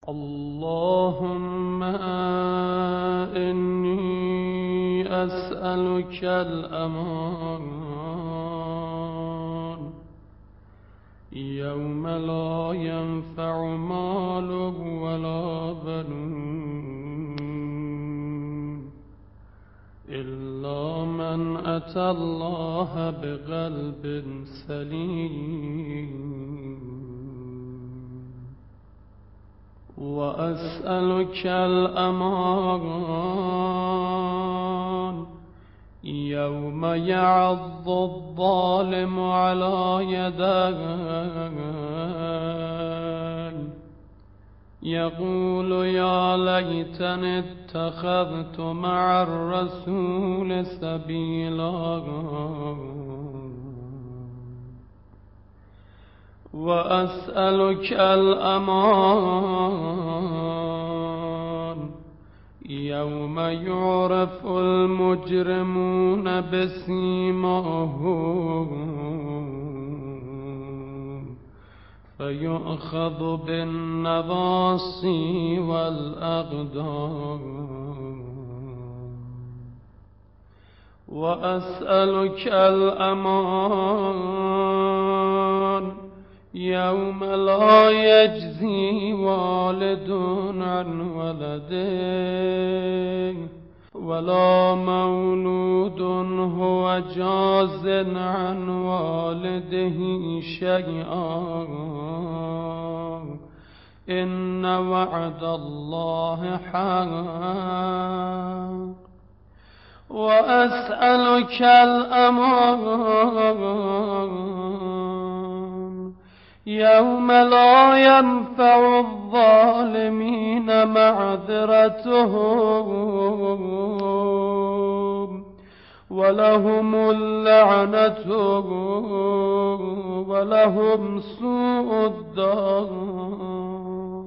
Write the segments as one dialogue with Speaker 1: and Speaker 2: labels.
Speaker 1: اللهم إني أسألك الأمان يوم لا ينفع مال ولا بنون إلا من أتى الله بقلب سليم. وأسألك الأمان يوم يعض الظالم على يديه يقول يا ليتني اتخذت مع الرسول سبيلا. وأسألك الأمان يوم يعرف المجرمون بسيماهم فيؤخذ بالنواصي والأقدام. وأسألك الأمان يوم لا يجزي والد عن ولده ولا مولود هو جاز عن والده شيئا إن وعد الله حق. وأسألك الأمان يوم لا ينفع الظالمين معذرتهم ولهم اللعنة ولهم سوء الدار.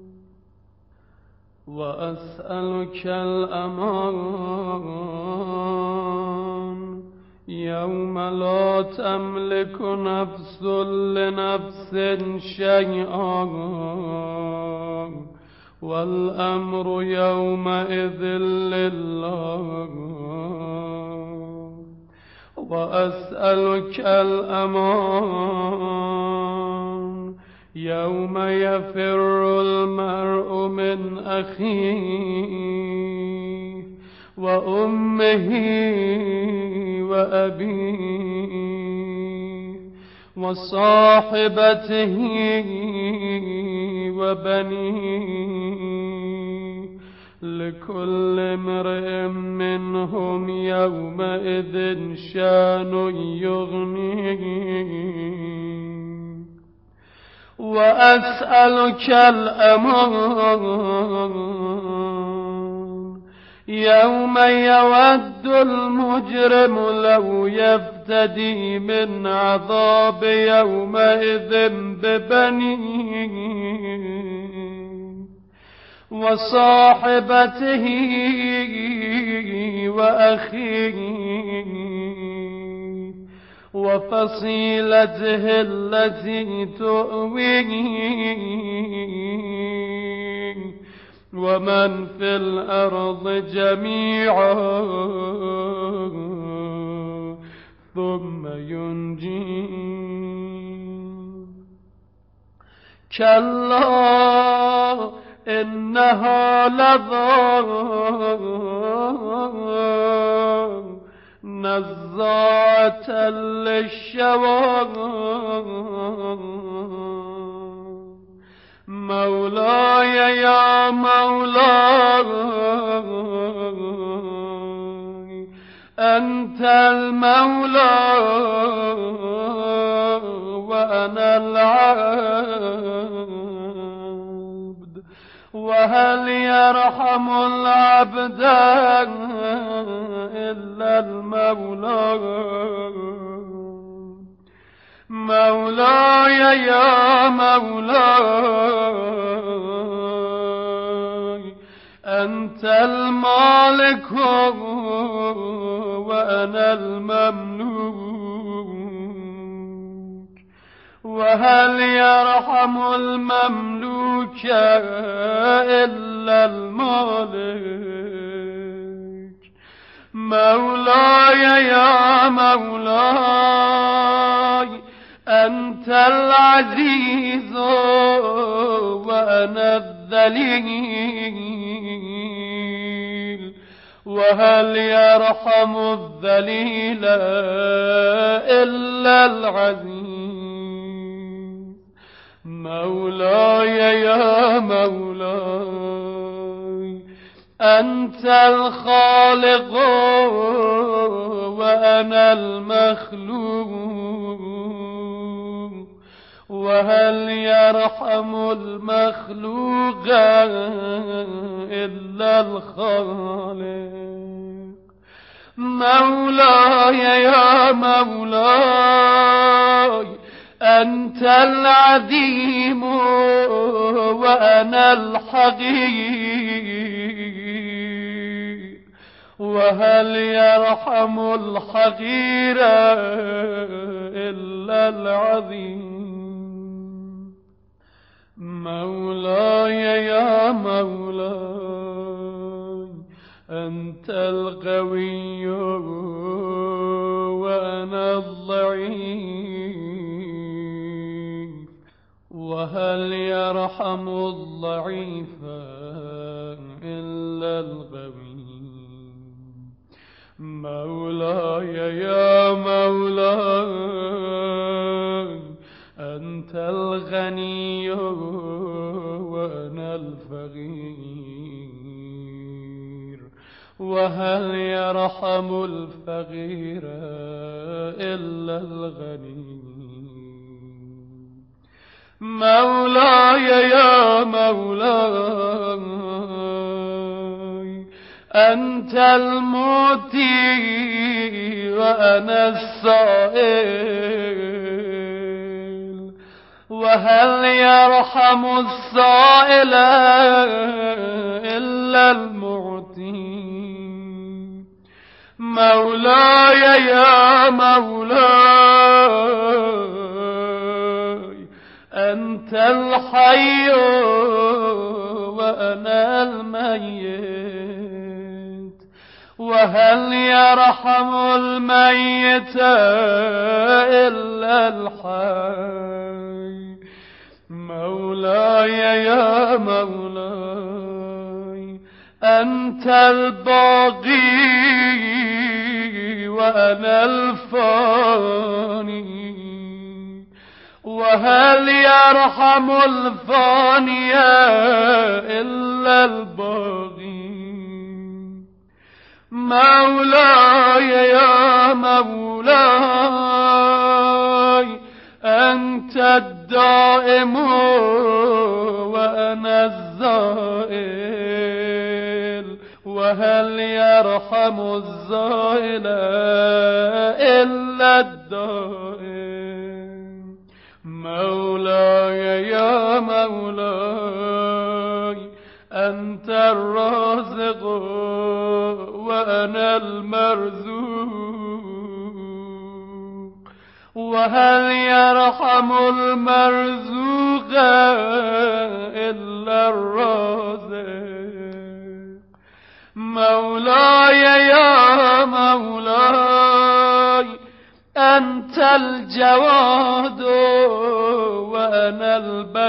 Speaker 1: وأسألك الأمان يوم لا تملك نفس لنفس شيئا والأمر يومئذ لله. وأسألك الأمان يوم يفر المرء من أخيه وأمه وأبيه وصاحبته وبنيه لكل امرئ منهم يومئذ شان يغنيه. وأسألك الأمان يوم يود المجرم لو يفتدي من عذاب يومئذ ببنيه وصاحبته وأخيه وفصيلته التي تؤويه ومن في الأرض جميعا ثم ينجيه. كلا إنها لظى نزاعة للشوى مولاي يا مولاي أنت المولى وأنا العبد وهل يرحم العبد إلا المولى. مولاي يا مولاي أنت المالك وأنا المملوك وهل يرحم المملوك ملوك إلا المالك. مولاي يا مولاي أنت العزيز وأنا الذليل، وهل يرحم الذليل إلا العزيز. مولاي يا مولاي أنت الخالق وأنا المخلوق، وهل يرحم المخلوق إلا الخالق. مولاي يا مولاي أنت العديم وأنا الحقير، وهل يرحم الحقير إلا العظيم. مولاي يا مولاي أنت القوي وأنا الضعيف، وهل يرحم الضعيف إلا القوي. مولاي يا مولاي أنت الغني وأنا الفقير، وهل يرحم الفقير إلا الغني. مولاي يا مولاي أنت المعطي وأنا السائل، وهل يرحم السائل إلا المعطي. مولاي يا مولاي أنت الحي وأنا الميت، وهل يرحم الميت إلا الحي. مولاي يا مولاي أنت الباقي وأنا الفاني، وهل يرحم الفاني إلا الباقي. مولاي يا مولاي أنت الدائم وأنا الزائل، وهل يرحم الزائل إلا الدائم. مولاي يا مولاي أنت الرازق وأنا المرزوق، وهل يرحم المرزوق إلا الرازق. مولاي يا مولاي أنت الجواد وأنا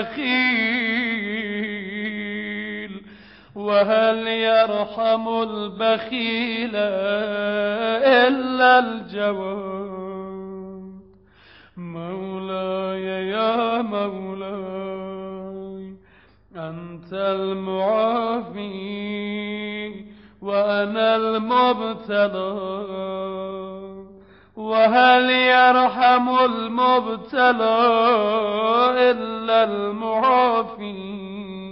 Speaker 1: البخيل، وهل يرحم البخيل إلا الجواد. مولاي يا مولاي أنت المعافي وأنا المبتلى، وهل يرحم المبتلى إلا المعافي.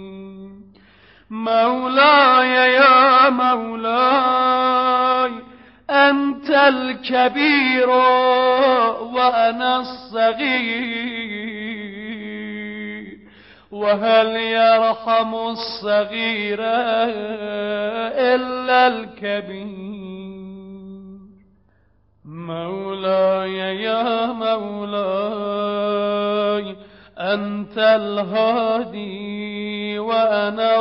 Speaker 1: مولاي يا مولاي أنت الكبير وأنا الصغير، وهل يرحم الصغير إلا الكبير. مولاي يا مولاي أنت الهادي وأنا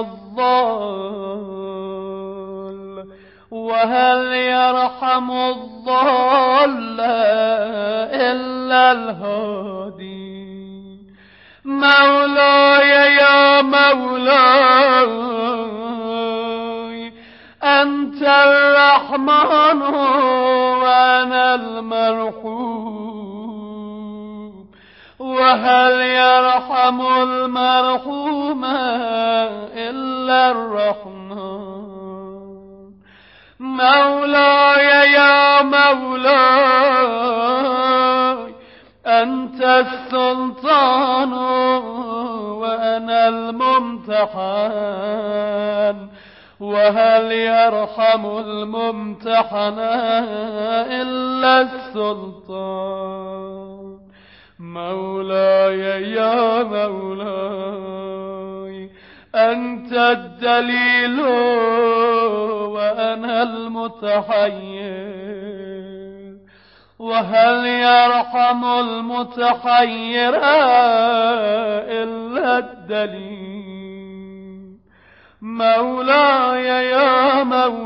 Speaker 1: الضال، وهل يرحم الضال إلا الهادي. مولاي يا مولاي أنت الرحمن وأنا المرحوم، وهل يرحم المرحوم إلا الرحمن. مولاي يا مولاي أنت السلطان وأنا الممتحن، وهل يرحم الممتحن إلا السلطان. مولاي يا مولاي أنت الدليل وأنا المتحير، وهل يرحم المتحير إلا الدليل. مولاي يا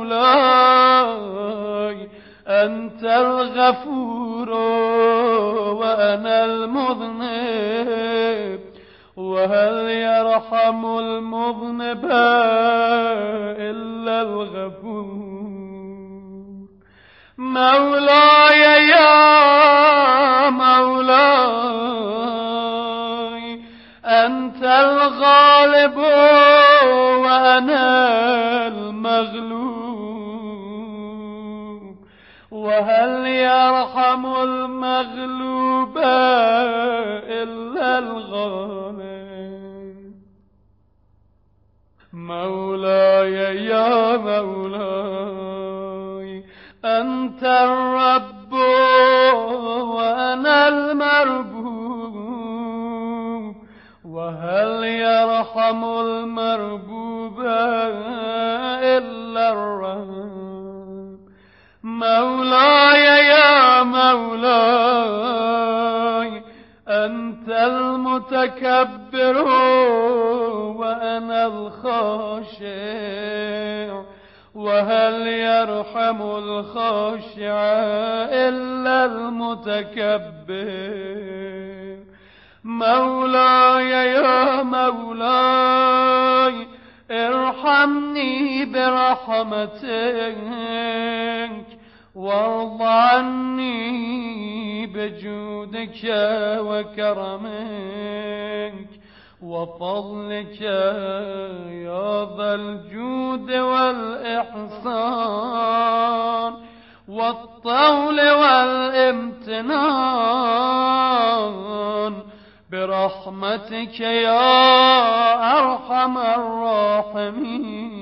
Speaker 1: مولاي أنت الغفور وأنا المذنب، وهل يرحم المذنب إلا الغفور. مولاي يا مولاي أنت الغالب وأنا المغلوب، وهل يرحم المغلوب إلا الغالب. مولاي يا مولاي أنت الرب وأنا المربوب، وهل يرحم المربوب إلا الرب. مولاي يا مولاي أنت المتكبر وأنا الخاشع، وهل يرحم الخاشع إلا المتكبر. مولاي يا مولاي ارحمني برحمتك، وارض عني بجودك وكرمك وفضلك يا ذا الجود والإحسان والطول والامتنان، برحمتك يا أرحم الراحمين.